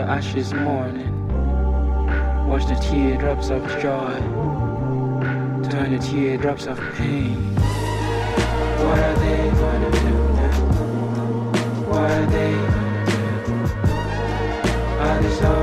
ashes mourning. Watch the teardrops of joy turn to teardrops of pain. What are they gonna do now? What are they gonna do? Are they so